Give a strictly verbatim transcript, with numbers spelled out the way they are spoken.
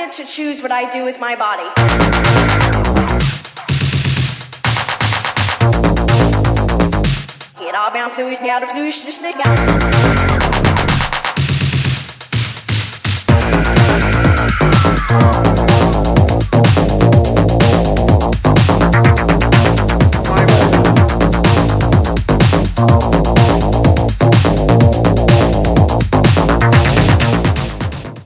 get to choose what I do with my body. Get all bound through his out of